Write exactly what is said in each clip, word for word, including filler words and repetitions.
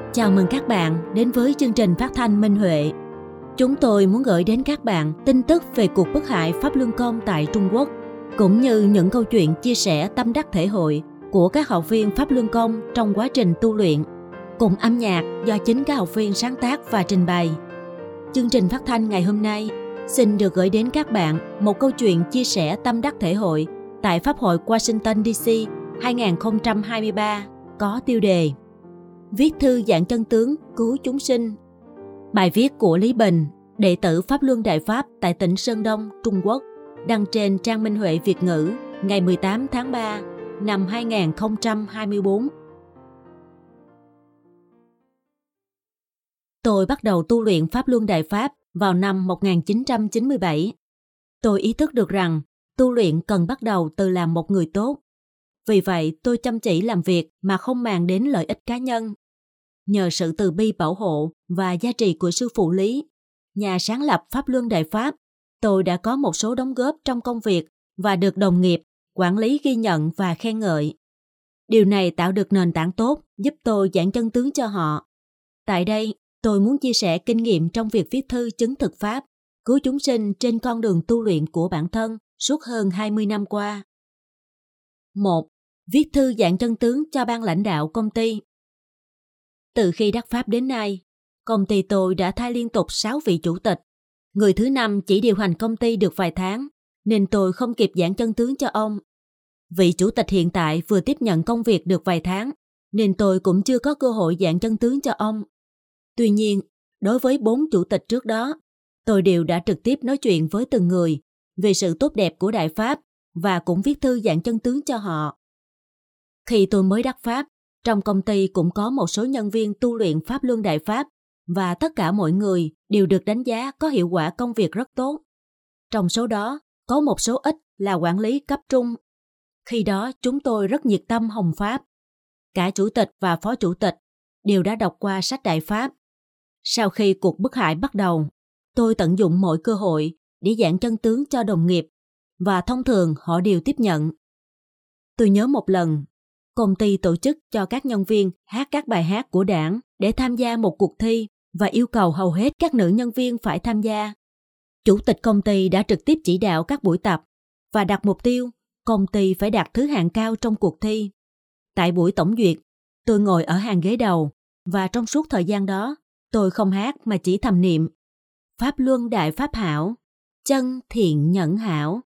Chào mừng các bạn đến với chương trình phát thanh Minh Huệ. Chúng tôi muốn gửi đến các bạn tin tức về cuộc bức hại Pháp Luân Công tại Trung Quốc, cũng như những câu chuyện chia sẻ tâm đắc thể hội của các học viên Pháp Luân Công trong quá trình tu luyện, cùng âm nhạc do chính các học viên sáng tác và trình bày. Chương trình phát thanh ngày hôm nay xin được gửi đến các bạn một câu chuyện chia sẻ tâm đắc thể hội tại Pháp hội Washington đê xê hai không hai ba có tiêu đề Viết thư giảng chân tướng cứu chúng sinh. Bài viết của Lý Bình, đệ tử Pháp Luân Đại Pháp tại tỉnh Sơn Đông, Trung Quốc, đăng trên trang Minh Huệ Việt ngữ ngày mười tám tháng ba năm hai không hai tư. Tôi bắt đầu tu luyện Pháp Luân Đại Pháp vào năm một nghìn chín trăm chín mươi bảy. Tôi ý thức được rằng tu luyện cần bắt đầu từ làm một người tốt. Vì vậy, tôi chăm chỉ làm việc mà không màng đến lợi ích cá nhân. Nhờ sự từ bi bảo hộ và gia trì của sư phụ Lý, nhà sáng lập Pháp Luân Đại Pháp, tôi đã có một số đóng góp trong công việc và được đồng nghiệp, quản lý ghi nhận và khen ngợi. Điều này tạo được nền tảng tốt giúp tôi giảng chân tướng cho họ. Tại đây, tôi muốn chia sẻ kinh nghiệm trong việc viết thư chứng thực Pháp, cứu chúng sinh trên con đường tu luyện của bản thân suốt hơn hai mươi năm qua. một. Viết thư giảng chân tướng cho ban lãnh đạo công ty. Từ khi đắc Pháp đến nay, công ty tôi đã thay liên tục sáu vị chủ tịch. Người thứ năm chỉ điều hành công ty được vài tháng, nên tôi không kịp giảng chân tướng cho ông. Vị chủ tịch hiện tại vừa tiếp nhận công việc được vài tháng, nên tôi cũng chưa có cơ hội giảng chân tướng cho ông. Tuy nhiên, đối với bốn chủ tịch trước đó, tôi đều đã trực tiếp nói chuyện với từng người về sự tốt đẹp của Đại Pháp và cũng viết thư giảng chân tướng cho họ. Khi tôi mới đắc Pháp, trong công ty cũng có một số nhân viên tu luyện Pháp Luân Đại Pháp và tất cả mọi người đều được đánh giá có hiệu quả công việc rất tốt. Trong số đó, có một số ít là quản lý cấp trung. Khi đó chúng tôi rất nhiệt tâm hồng Pháp. Cả chủ tịch và phó chủ tịch đều đã đọc qua sách Đại Pháp. Sau khi cuộc bức hại bắt đầu, tôi tận dụng mọi cơ hội để giảng chân tướng cho đồng nghiệp và thông thường họ đều tiếp nhận. Tôi nhớ một lần, công ty tổ chức cho các nhân viên hát các bài hát của đảng để tham gia một cuộc thi và yêu cầu hầu hết các nữ nhân viên phải tham gia. Chủ tịch công ty đã trực tiếp chỉ đạo các buổi tập và đặt mục tiêu công ty phải đạt thứ hạng cao trong cuộc thi. Tại buổi tổng duyệt, tôi ngồi ở hàng ghế đầu và trong suốt thời gian đó, tôi không hát mà chỉ thầm niệm Pháp Luân Đại Pháp hảo, chân thiện nhẫn hảo.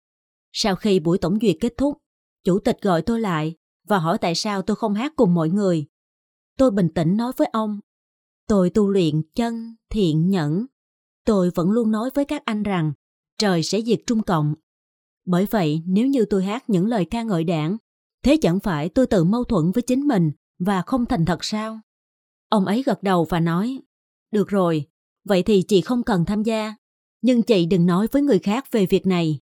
Sau khi buổi tổng duyệt kết thúc, chủ tịch gọi tôi lại và hỏi tại sao tôi không hát cùng mọi người. Tôi bình tĩnh nói với ông, tôi tu luyện chân, thiện, nhẫn. Tôi vẫn luôn nói với các anh rằng trời sẽ diệt Trung Cộng. Bởi vậy nếu như tôi hát những lời ca ngợi đảng, thế chẳng phải tôi tự mâu thuẫn với chính mình và không thành thật sao? Ông ấy gật đầu và nói, được rồi, vậy thì chị không cần tham gia, nhưng chị đừng nói với người khác về việc này.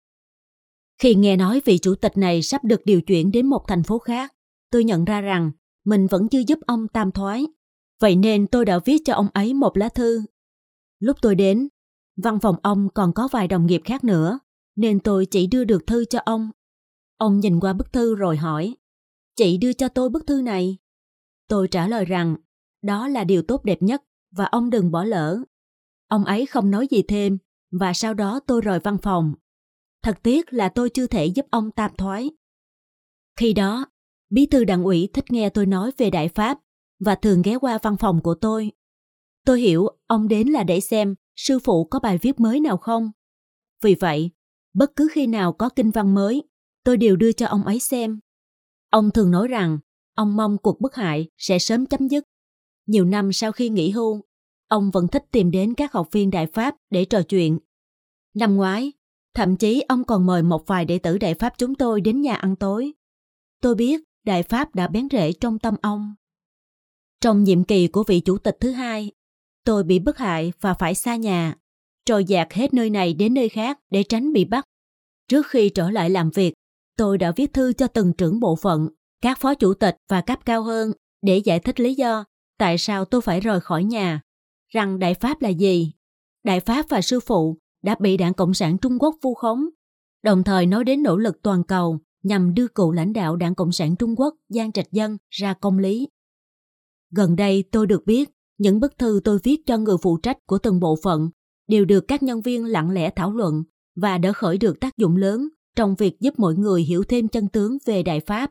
Khi nghe nói vị chủ tịch này sắp được điều chuyển đến một thành phố khác, tôi nhận ra rằng mình vẫn chưa giúp ông tam thoái. Vậy nên tôi đã viết cho ông ấy một lá thư. Lúc tôi đến, văn phòng ông còn có vài đồng nghiệp khác nữa, nên tôi chỉ đưa được thư cho ông. Ông nhìn qua bức thư rồi hỏi, chị đưa cho tôi bức thư này. Tôi trả lời rằng, đó là điều tốt đẹp nhất và ông đừng bỏ lỡ. Ông ấy không nói gì thêm và sau đó tôi rời văn phòng. Thật tiếc là tôi chưa thể giúp ông tam thoái. Khi đó, bí thư đảng ủy thích nghe tôi nói về Đại Pháp và thường ghé qua văn phòng của tôi. Tôi hiểu ông đến là để xem sư phụ có bài viết mới nào không. Vì vậy, bất cứ khi nào có kinh văn mới, tôi đều đưa cho ông ấy xem. Ông thường nói rằng ông mong cuộc bức hại sẽ sớm chấm dứt. Nhiều năm sau khi nghỉ hưu, ông vẫn thích tìm đến các học viên Đại Pháp để trò chuyện. Năm ngoái, thậm chí ông còn mời một vài đệ tử Đại Pháp chúng tôi đến nhà ăn tối. Tôi biết Đại Pháp đã bén rễ trong tâm ông. Trong nhiệm kỳ của vị chủ tịch thứ hai, tôi bị bức hại và phải xa nhà, trôi dạt hết nơi này đến nơi khác để tránh bị bắt. Trước khi trở lại làm việc, tôi đã viết thư cho từng trưởng bộ phận, các phó chủ tịch và cấp cao hơn để giải thích lý do tại sao tôi phải rời khỏi nhà, rằng Đại Pháp là gì. Đại Pháp và sư phụ đã bị Đảng Cộng sản Trung Quốc vu khống, đồng thời nói đến nỗ lực toàn cầu nhằm đưa cựu lãnh đạo Đảng Cộng sản Trung Quốc Giang Trạch Dân ra công lý. Gần đây tôi được biết những bức thư tôi viết cho người phụ trách của từng bộ phận đều được các nhân viên lặng lẽ thảo luận và đã khởi được tác dụng lớn trong việc giúp mọi người hiểu thêm chân tướng về Đại Pháp.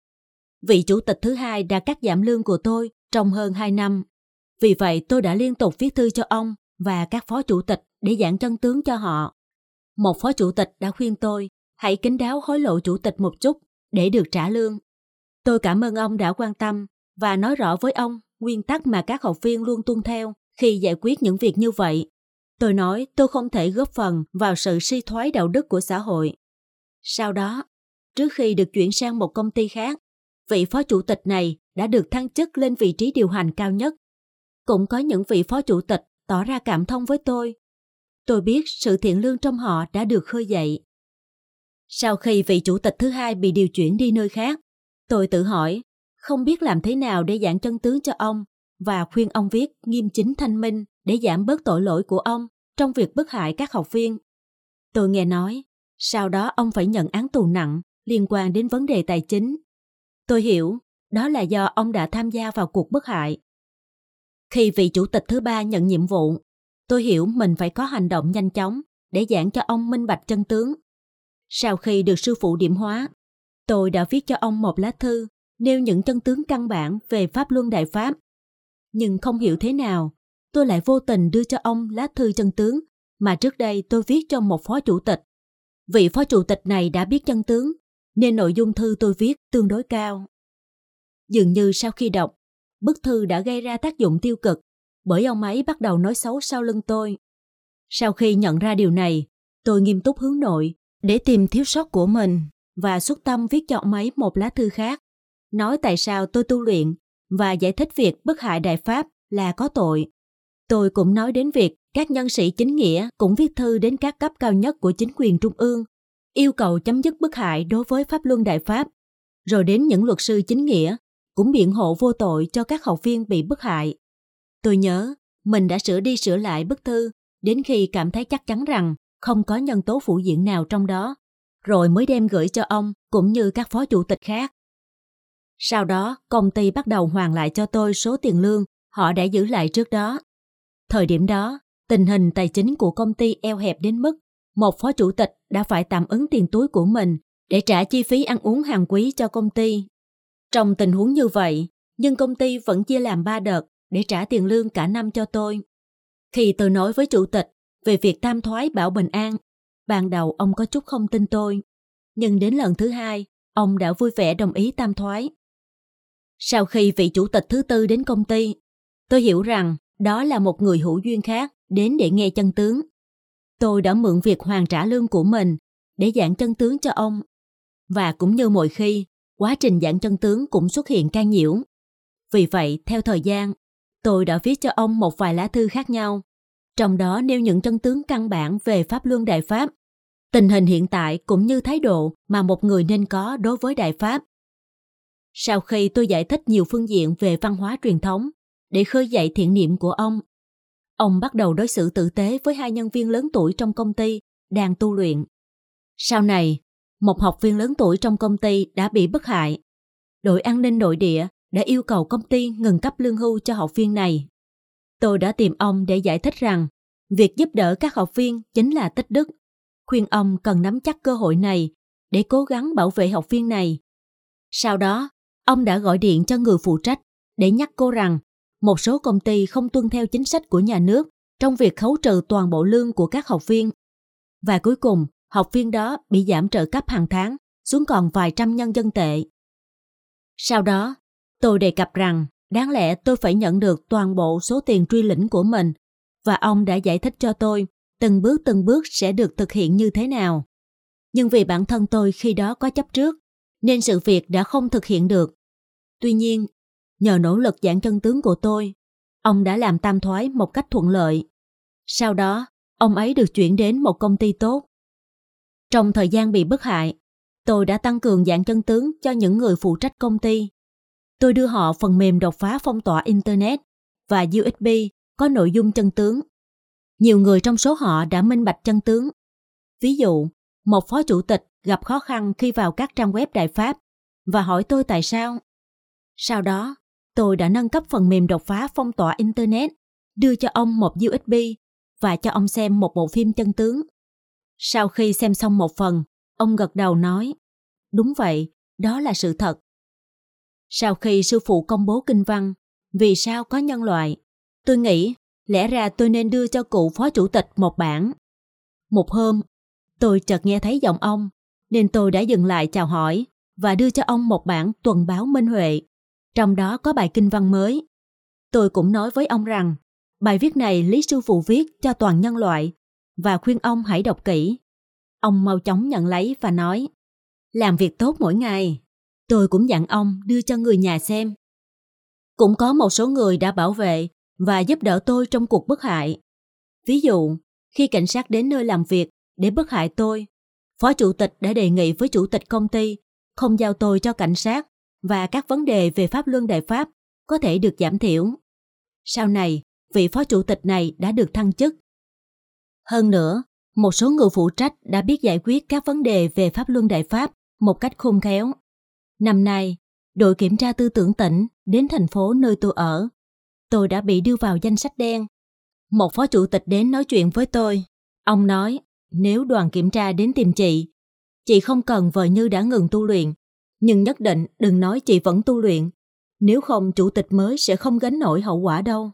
Vị chủ tịch thứ hai đã cắt giảm lương của tôi trong hơn hai năm. Vì vậy tôi đã liên tục viết thư cho ông và các phó chủ tịch để giảng chân tướng cho họ. Một phó chủ tịch đã khuyên tôi hãy kín đáo hối lộ chủ tịch một chút để được trả lương. Tôi cảm ơn ông đã quan tâm và nói rõ với ông nguyên tắc mà các học viên luôn tuân theo khi giải quyết những việc như vậy. Tôi nói tôi không thể góp phần vào sự suy thoái đạo đức của xã hội. Sau đó, trước khi được chuyển sang một công ty khác, vị phó chủ tịch này đã được thăng chức lên vị trí điều hành cao nhất. Cũng có những vị phó chủ tịch tỏ ra cảm thông với tôi. Tôi biết sự thiện lương trong họ đã được khơi dậy. Sau khi vị chủ tịch thứ hai bị điều chuyển đi nơi khác, tôi tự hỏi không biết làm thế nào để giảng chân tướng cho ông và khuyên ông viết nghiêm chính thanh minh để giảm bớt tội lỗi của ông trong việc bức hại các học viên. Tôi nghe nói, sau đó ông phải nhận án tù nặng liên quan đến vấn đề tài chính. Tôi hiểu, đó là do ông đã tham gia vào cuộc bức hại. Khi vị chủ tịch thứ ba nhận nhiệm vụ, tôi hiểu mình phải có hành động nhanh chóng để giảng cho ông minh bạch chân tướng. Sau khi được sư phụ điểm hóa, tôi đã viết cho ông một lá thư nêu những chân tướng căn bản về Pháp Luân Đại Pháp. Nhưng không hiểu thế nào, tôi lại vô tình đưa cho ông lá thư chân tướng mà trước đây tôi viết cho một phó chủ tịch. Vị phó chủ tịch này đã biết chân tướng, nên nội dung thư tôi viết tương đối cao. Dường như sau khi đọc, bức thư đã gây ra tác dụng tiêu cực, bởi ông ấy bắt đầu nói xấu sau lưng tôi. Sau khi nhận ra điều này, tôi nghiêm túc hướng nội để tìm thiếu sót của mình và xuất tâm viết cho ông ấy một lá thư khác, nói tại sao tôi tu luyện và giải thích việc bức hại Đại Pháp là có tội. Tôi cũng nói đến việc các nhân sĩ chính nghĩa cũng viết thư đến các cấp cao nhất của chính quyền trung ương, yêu cầu chấm dứt bức hại đối với Pháp Luân Đại Pháp, rồi đến những luật sư chính nghĩa cũng biện hộ vô tội cho các học viên bị bức hại. Tôi nhớ mình đã sửa đi sửa lại bức thư đến khi cảm thấy chắc chắn rằng không có nhân tố phụ diện nào trong đó, rồi mới đem gửi cho ông cũng như các phó chủ tịch khác. Sau đó, công ty bắt đầu hoàn lại cho tôi số tiền lương họ đã giữ lại trước đó. Thời điểm đó, tình hình tài chính của công ty eo hẹp đến mức một phó chủ tịch đã phải tạm ứng tiền túi của mình để trả chi phí ăn uống hàng quý cho công ty. Trong tình huống như vậy, nhưng công ty vẫn chia làm ba đợt để trả tiền lương cả năm cho tôi. Khi tôi nói với chủ tịch về việc tam thoái bảo bình an, ban đầu ông có chút không tin tôi. Nhưng đến lần thứ hai, ông đã vui vẻ đồng ý tam thoái. Sau khi vị chủ tịch thứ tư đến công ty, tôi hiểu rằng đó là một người hữu duyên khác đến để nghe chân tướng. Tôi đã mượn việc hoàn trả lương của mình để giảng chân tướng cho ông. Và cũng như mọi khi, quá trình giảng chân tướng cũng xuất hiện can nhiễu. Vì vậy, theo thời gian, tôi đã viết cho ông một vài lá thư khác nhau, trong đó nêu những chân tướng căn bản về Pháp Luân Đại Pháp, tình hình hiện tại cũng như thái độ mà một người nên có đối với Đại Pháp. Sau khi tôi giải thích nhiều phương diện về văn hóa truyền thống để khơi dậy thiện niệm của ông, ông bắt đầu đối xử tử tế với hai nhân viên lớn tuổi trong công ty đang tu luyện. Sau này, một học viên lớn tuổi trong công ty đã bị bức hại. Đội an ninh nội địa đã yêu cầu công ty ngừng cấp lương hưu cho học viên này. Tôi đã tìm ông để giải thích rằng việc giúp đỡ các học viên chính là tích đức, khuyên ông cần nắm chắc cơ hội này để cố gắng bảo vệ học viên này. Sau đó, ông đã gọi điện cho người phụ trách để nhắc cô rằng một số công ty không tuân theo chính sách của nhà nước trong việc khấu trừ toàn bộ lương của các học viên. Và cuối cùng, học viên đó bị giảm trợ cấp hàng tháng xuống còn vài trăm nhân dân tệ. Sau đó, tôi đề cập rằng đáng lẽ tôi phải nhận được toàn bộ số tiền truy lĩnh của mình, và ông đã giải thích cho tôi từng bước từng bước sẽ được thực hiện như thế nào. Nhưng vì bản thân tôi khi đó có chấp trước, nên sự việc đã không thực hiện được. Tuy nhiên, nhờ nỗ lực giảng chân tướng của tôi, ông đã làm tam thoái một cách thuận lợi. Sau đó, ông ấy được chuyển đến một công ty tốt. Trong thời gian bị bức hại, tôi đã tăng cường giảng chân tướng cho những người phụ trách công ty. Tôi đưa họ phần mềm đột phá phong tỏa Internet và u ét bê có nội dung chân tướng. Nhiều người trong số họ đã minh bạch chân tướng. Ví dụ, một phó chủ tịch gặp khó khăn khi vào các trang web Đại Pháp và hỏi tôi tại sao. Sau đó, Tôi đã nâng cấp phần mềm đột phá phong tỏa Internet, đưa cho ông một u ét bê và cho ông xem một bộ phim chân tướng. Sau khi xem xong một phần, ông gật đầu nói, đúng vậy, đó là sự thật. Sau khi sư phụ công bố kinh văn, vì sao có nhân loại, tôi nghĩ lẽ ra tôi nên đưa cho cụ phó chủ tịch một bản. Một hôm, tôi chợt nghe thấy giọng ông, nên tôi đã dừng lại chào hỏi và đưa cho ông một bản tuần báo Minh Huệ. Trong đó có bài kinh văn mới. Tôi cũng nói với ông rằng, bài viết này Lý sư phụ viết cho toàn nhân loại và khuyên ông hãy đọc kỹ. Ông mau chóng nhận lấy và nói, làm việc tốt mỗi ngày. Tôi cũng dặn ông đưa cho người nhà xem. Cũng có một số người đã bảo vệ và giúp đỡ tôi trong cuộc bức hại. Ví dụ, khi cảnh sát đến nơi làm việc để bức hại tôi, phó chủ tịch đã đề nghị với chủ tịch công ty không giao tôi cho cảnh sát và các vấn đề về pháp luân đại pháp có thể được giảm thiểu. Sau này, vị phó chủ tịch này đã được thăng chức. Hơn nữa, một số người phụ trách đã biết giải quyết các vấn đề về pháp luân đại pháp một cách khôn khéo. Năm nay, đội kiểm tra tư tưởng tỉnh đến thành phố nơi tôi ở. Tôi đã bị đưa vào danh sách đen. Một phó chủ tịch đến nói chuyện với tôi. Ông nói, nếu đoàn kiểm tra đến tìm chị, chị không cần vờ như đã ngừng tu luyện, nhưng nhất định đừng nói chị vẫn tu luyện, nếu không chủ tịch mới sẽ không gánh nổi hậu quả đâu.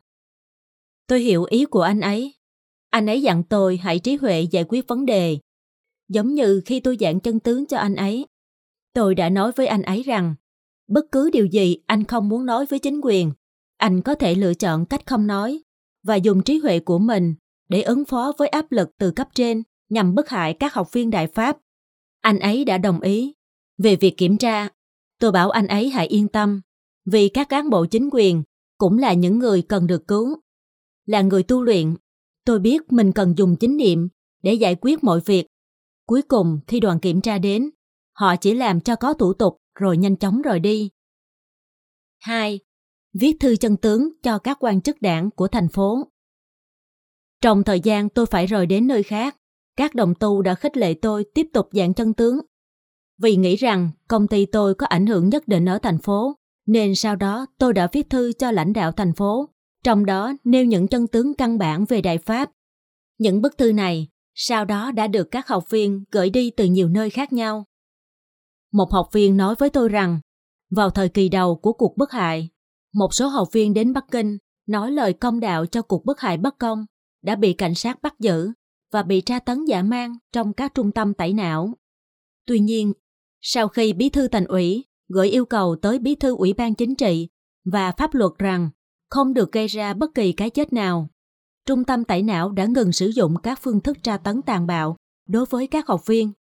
Tôi hiểu ý của anh ấy. Anh ấy dặn tôi hãy trí huệ giải quyết vấn đề. Giống như khi tôi giảng chân tướng cho anh ấy. Tôi đã nói với anh ấy rằng, bất cứ điều gì anh không muốn nói với chính quyền, anh có thể lựa chọn cách không nói và dùng trí huệ của mình để ứng phó với áp lực từ cấp trên nhằm bức hại các học viên Đại Pháp. Anh ấy đã đồng ý. Về việc kiểm tra, tôi bảo anh ấy hãy yên tâm, vì các cán bộ chính quyền cũng là những người cần được cứu. Là người tu luyện, tôi biết mình cần dùng chánh niệm để giải quyết mọi việc. Cuối cùng khi đoàn kiểm tra đến, họ chỉ làm cho có thủ tục rồi nhanh chóng rời đi. hai. Viết thư chân tướng cho các quan chức đảng của thành phố. Trong thời gian tôi phải rời đến nơi khác, các đồng tu đã khích lệ tôi tiếp tục giảng chân tướng. Vì nghĩ rằng công ty tôi có ảnh hưởng nhất định ở thành phố, nên sau đó tôi đã viết thư cho lãnh đạo thành phố, trong đó nêu những chân tướng căn bản về Đại Pháp. Những bức thư này sau đó đã được các học viên gửi đi từ nhiều nơi khác nhau. Một học viên nói với tôi rằng, vào thời kỳ đầu của cuộc bức hại, một số học viên đến Bắc Kinh nói lời công đạo cho cuộc bức hại bất công, đã bị cảnh sát bắt giữ và bị tra tấn dã man trong các trung tâm tẩy não. Tuy nhiên, sau khi bí thư thành ủy gửi yêu cầu tới bí thư ủy ban chính trị và pháp luật rằng không được gây ra bất kỳ cái chết nào, trung tâm tẩy não đã ngừng sử dụng các phương thức tra tấn tàn bạo đối với các học viên.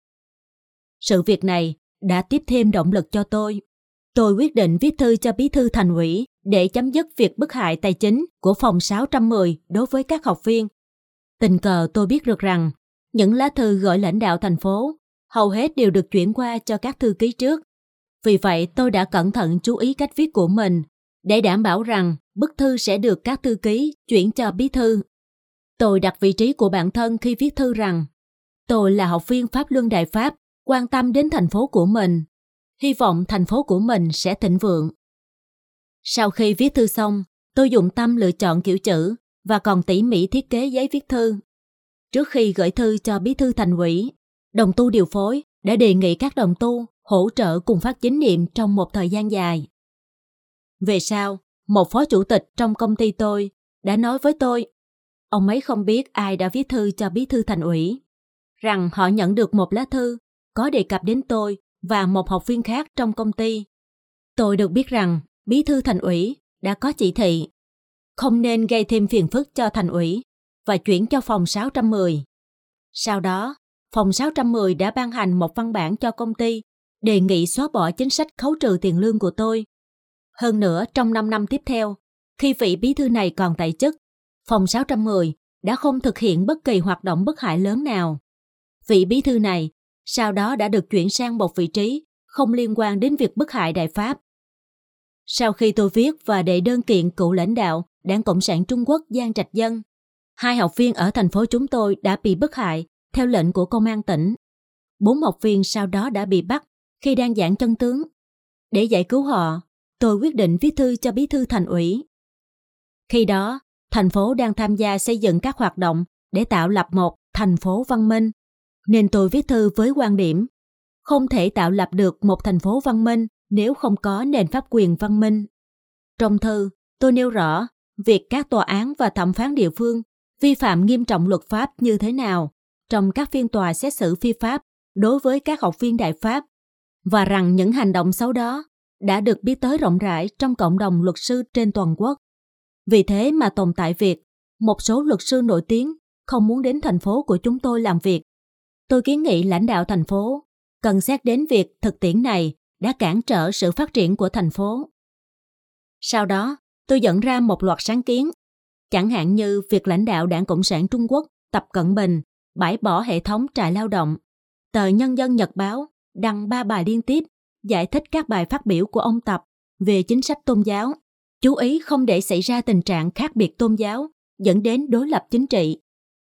Sự việc này đã tiếp thêm động lực cho tôi. Tôi quyết định viết thư cho bí thư thành ủy để chấm dứt việc bức hại tài chính của phòng sáu trăm mười đối với các học viên. Tình cờ tôi biết được rằng những lá thư gửi lãnh đạo thành phố hầu hết đều được chuyển qua cho các thư ký trước. Vì vậy tôi đã cẩn thận chú ý cách viết của mình để đảm bảo rằng bức thư sẽ được các thư ký chuyển cho bí thư. Tôi đặt vị trí của bản thân khi viết thư rằng tôi là học viên Pháp Luân Đại Pháp, quan tâm đến thành phố của mình. Hy vọng thành phố của mình sẽ thịnh vượng. Sau khi viết thư xong, tôi dùng tâm lựa chọn kiểu chữ và còn tỉ mỉ thiết kế giấy viết thư. Trước khi gửi thư cho bí thư thành ủy, đồng tu điều phối đã đề nghị các đồng tu hỗ trợ cùng phát chánh niệm trong một thời gian dài. Về sau, một phó chủ tịch trong công ty tôi đã nói với tôi, ông ấy không biết ai đã viết thư cho bí thư thành ủy, rằng họ nhận được một lá thư có đề cập đến tôi và một học viên khác trong công ty. Tôi được biết rằng bí thư thành ủy đã có chỉ thị không nên gây thêm phiền phức cho thành ủy và chuyển cho phòng sáu trăm mười. Sau đó, phòng sáu trăm mười đã ban hành một văn bản cho công ty đề nghị xóa bỏ chính sách khấu trừ tiền lương của tôi. Hơn nữa, trong năm năm tiếp theo, khi vị bí thư này còn tại chức, phòng sáu trăm mười đã không thực hiện bất kỳ hoạt động bức hại lớn nào. Vị bí thư này sau đó đã được chuyển sang một vị trí không liên quan đến việc bức hại Đại Pháp. Sau khi tôi viết và đệ đơn kiện cựu lãnh đạo Đảng Cộng sản Trung Quốc Giang Trạch Dân, hai học viên ở thành phố chúng tôi đã bị bức hại theo lệnh của công an tỉnh. Bốn học viên sau đó đã bị bắt khi đang giảng chân tướng. Để giải cứu họ, tôi quyết định viết thư cho bí thư thành ủy. Khi đó, thành phố đang tham gia xây dựng các hoạt động để tạo lập một thành phố văn minh, nên tôi viết thư với quan điểm không thể tạo lập được một thành phố văn minh nếu không có nền pháp quyền văn minh. Trong thư, tôi nêu rõ việc các tòa án và thẩm phán địa phương vi phạm nghiêm trọng luật pháp như thế nào trong các phiên tòa xét xử phi pháp đối với các học viên Đại Pháp, và rằng những hành động xấu đó đã được biết tới rộng rãi trong cộng đồng luật sư trên toàn quốc. Vì thế mà tồn tại việc một số luật sư nổi tiếng không muốn đến thành phố của chúng tôi làm việc. Tôi kiến nghị lãnh đạo thành phố cần xét đến việc thực tiễn này đã cản trở sự phát triển của thành phố. Sau đó, tôi dẫn ra một loạt sáng kiến, chẳng hạn như việc lãnh đạo Đảng Cộng sản Trung Quốc Tập Cận Bình bãi bỏ hệ thống trại lao động. Tờ Nhân dân Nhật báo đăng ba bài liên tiếp giải thích các bài phát biểu của ông Tập về chính sách tôn giáo, chú ý không để xảy ra tình trạng khác biệt tôn giáo dẫn đến đối lập chính trị.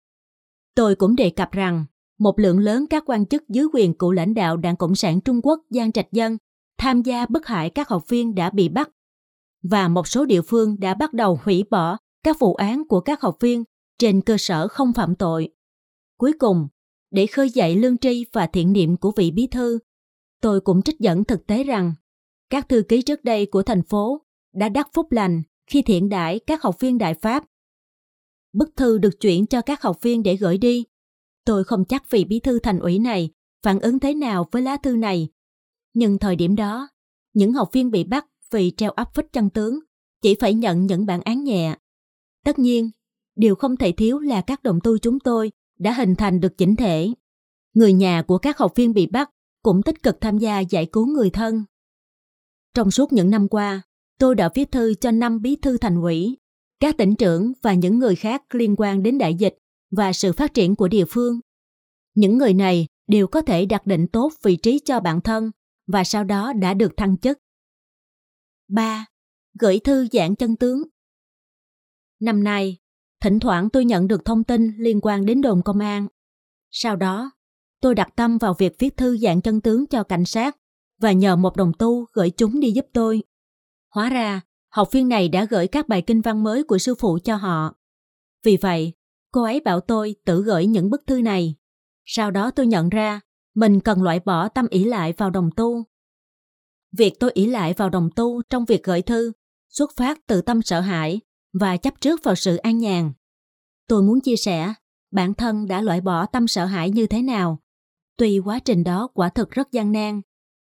Tôi cũng đề cập rằng một lượng lớn các quan chức dưới quyền cựu lãnh đạo Đảng Cộng sản Trung Quốc Giang Trạch Dân tham gia bức hại các học viên đã bị bắt, và một số địa phương đã bắt đầu hủy bỏ các vụ án của các học viên trên cơ sở không phạm tội. Cuối cùng, để khơi dậy lương tri và thiện niệm của vị bí thư, tôi cũng trích dẫn thực tế rằng các thư ký trước đây của thành phố đã đắc phúc lành khi thiện đãi các học viên Đại Pháp. Bức thư được chuyển cho các học viên để gửi đi. Tôi không chắc vị bí thư thành ủy này phản ứng thế nào với lá thư này, nhưng thời điểm đó, những học viên bị bắt vì treo áp phích chân tướng chỉ phải nhận những bản án nhẹ. Tất nhiên, điều không thể thiếu là các đồng tu chúng tôi đã hình thành được chỉnh thể. Người nhà của các học viên bị bắt cũng tích cực tham gia giải cứu người thân. Trong suốt những năm qua, tôi đã viết thư cho năm bí thư thành ủy, các tỉnh trưởng và những người khác liên quan đến đại dịch và sự phát triển của địa phương. Những người này đều có thể đặt định tốt vị trí cho bản thân và sau đó đã được thăng chức. ba. Gửi thư giảng chân tướng. Năm nay, thỉnh thoảng tôi nhận được thông tin liên quan đến đồn công an. Sau đó, tôi đặt tâm vào việc viết thư giảng chân tướng cho cảnh sát và nhờ một đồng tu gửi chúng đi giúp tôi. Hóa ra, học viên này đã gửi các bài kinh văn mới của sư phụ cho họ. Vì vậy, cô ấy bảo tôi tự gửi những bức thư này. Sau đó tôi nhận ra mình cần loại bỏ tâm ỷ lại vào đồng tu. Việc tôi ỷ lại vào đồng tu trong việc gửi thư xuất phát từ tâm sợ hãi và chấp trước vào sự an nhàn. Tôi muốn chia sẻ bản thân đã loại bỏ tâm sợ hãi như thế nào, tuy quá trình đó quả thực rất gian nan.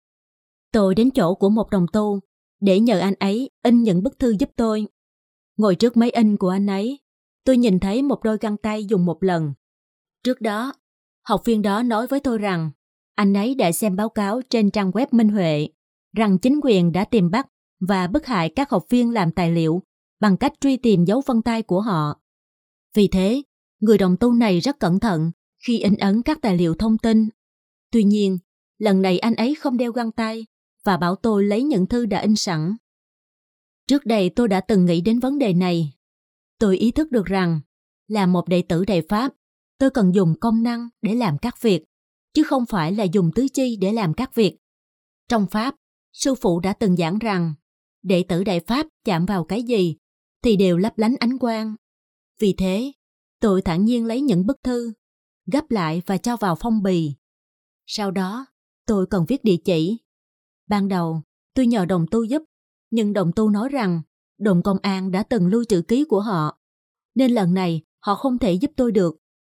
Tôi đến chỗ của một đồng tu để nhờ anh ấy in những bức thư giúp tôi. Ngồi trước máy in của anh ấy, tôi nhìn thấy một đôi găng tay dùng một lần. Trước đó, học viên đó nói với tôi rằng anh ấy đã xem báo cáo trên trang web Minh Huệ rằng chính quyền đã tìm bắt và bức hại các học viên làm tài liệu bằng cách truy tìm dấu vân tay của họ. Vì thế, người đồng tu này rất cẩn thận khi in ấn các tài liệu thông tin. Tuy nhiên, lần này anh ấy không đeo găng tay và bảo tôi lấy những thư đã in sẵn. Trước đây tôi đã từng nghĩ đến vấn đề này. Tôi ý thức được rằng, là một đệ tử Đại Pháp, tôi cần dùng công năng để làm các việc, chứ không phải là dùng tứ chi để làm các việc. Trong Pháp, sư phụ đã từng giảng rằng, đệ tử Đại Pháp chạm vào cái gì thì đều lấp lánh ánh quang. Vì thế, tôi thản nhiên lấy những bức thư, gấp lại và cho vào phong bì. Sau đó, tôi cần viết địa chỉ. Ban đầu, tôi nhờ đồng tu giúp, nhưng đồng tu nói rằng đồn công an đã từng lưu trữ ký của họ, nên lần này họ không thể giúp tôi được.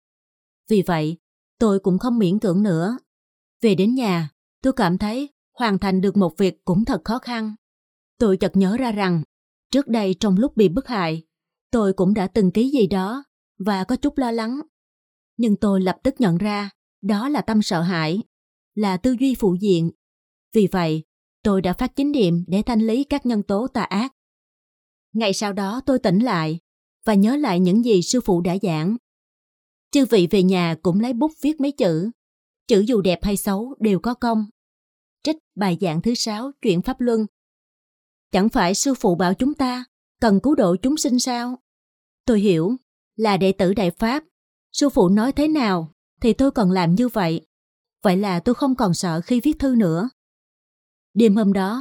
Vì vậy, tôi cũng không miễn cưỡng nữa. Về đến nhà, tôi cảm thấy hoàn thành được một việc cũng thật khó khăn. Tôi chợt nhớ ra rằng, trước đây trong lúc bị bức hại, tôi cũng đã từng ký gì đó và có chút lo lắng. Nhưng tôi lập tức nhận ra đó là tâm sợ hãi, là tư duy phụ diện. Vì vậy, tôi đã phát chánh niệm để thanh lý các nhân tố tà ác. Ngày sau đó tôi tỉnh lại và nhớ lại những gì sư phụ đã giảng. Chư vị về nhà cũng lấy bút viết mấy chữ. Chữ dù đẹp hay xấu đều có công. Trích bài giảng thứ sáu Chuyện Pháp Luân. Chẳng phải sư phụ bảo chúng ta cần cứu độ chúng sinh sao? Tôi hiểu, là đệ tử Đại Pháp, sư phụ nói thế nào thì tôi cần làm như vậy. Vậy là tôi không còn sợ khi viết thư nữa. Đêm hôm đó,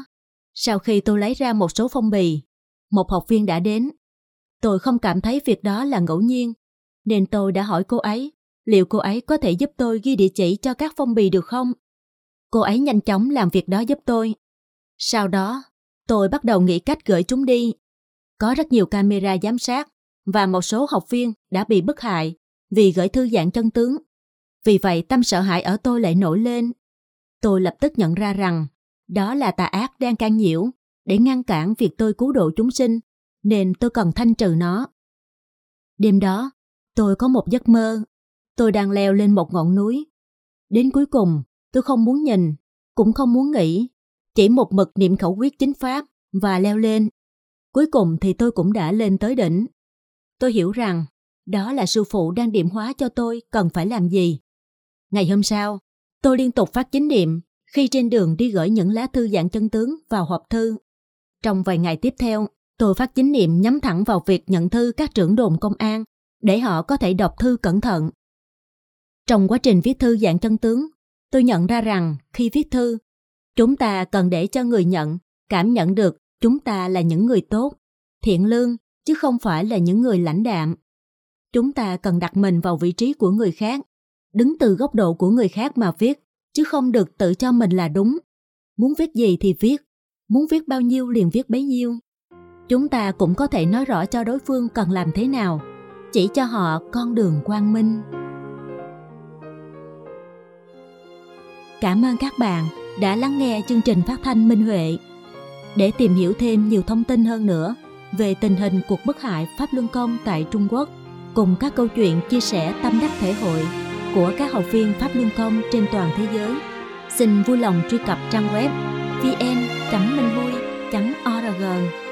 Sau khi tôi lấy ra một số phong bì, một học viên đã đến. Tôi không cảm thấy việc đó là ngẫu nhiên, nên tôi đã hỏi cô ấy liệu cô ấy có thể giúp tôi ghi địa chỉ cho các phong bì được không. Cô ấy nhanh chóng làm việc đó giúp tôi. Sau đó, tôi bắt đầu nghĩ cách gửi chúng đi. Có rất nhiều camera giám sát và một số học viên đã bị bức hại vì gửi thư dạng chân tướng. Vì vậy tâm sợ hãi ở tôi lại nổi lên. Tôi lập tức nhận ra rằng đó là tà ác đang can nhiễu để ngăn cản việc tôi cứu độ chúng sinh, nên tôi cần thanh trừ nó. Đêm đó, tôi có một giấc mơ. Tôi đang leo lên một ngọn núi. Đến cuối cùng, tôi không muốn nhìn, cũng không muốn nghĩ, chỉ một mực niệm khẩu quyết chính pháp và leo lên. Cuối cùng thì tôi cũng đã lên tới đỉnh. Tôi hiểu rằng đó là sư phụ đang điểm hóa cho tôi cần phải làm gì. Ngày hôm sau, tôi liên tục phát chánh niệm khi trên đường đi gửi những lá thư dạng chân tướng vào hộp thư. Trong vài ngày tiếp theo, tôi phát chánh niệm nhắm thẳng vào việc nhận thư các trưởng đồn công an để họ có thể đọc thư cẩn thận. Trong quá trình viết thư dạng chân tướng, tôi nhận ra rằng khi viết thư, chúng ta cần để cho người nhận cảm nhận được chúng ta là những người tốt, thiện lương, chứ không phải là những người lãnh đạm. Chúng ta cần đặt mình vào vị trí của người khác, đứng từ góc độ của người khác mà viết, chứ không được tự cho mình là đúng. Muốn viết gì thì viết, muốn viết bao nhiêu liền viết bấy nhiêu. Chúng ta cũng có thể nói rõ cho đối phương cần làm thế nào, chỉ cho họ con đường quang minh. Cảm ơn các bạn đã lắng nghe chương trình phát thanh Minh Huệ. Để tìm hiểu thêm nhiều thông tin hơn nữa về tình hình cuộc bức hại Pháp Luân Công tại Trung Quốc, cùng các câu chuyện chia sẻ tâm đắc thể hội của các học viên Pháp Luân Công trên toàn thế giới, xin vui lòng truy cập trang web vn chấm minh hui chấm org.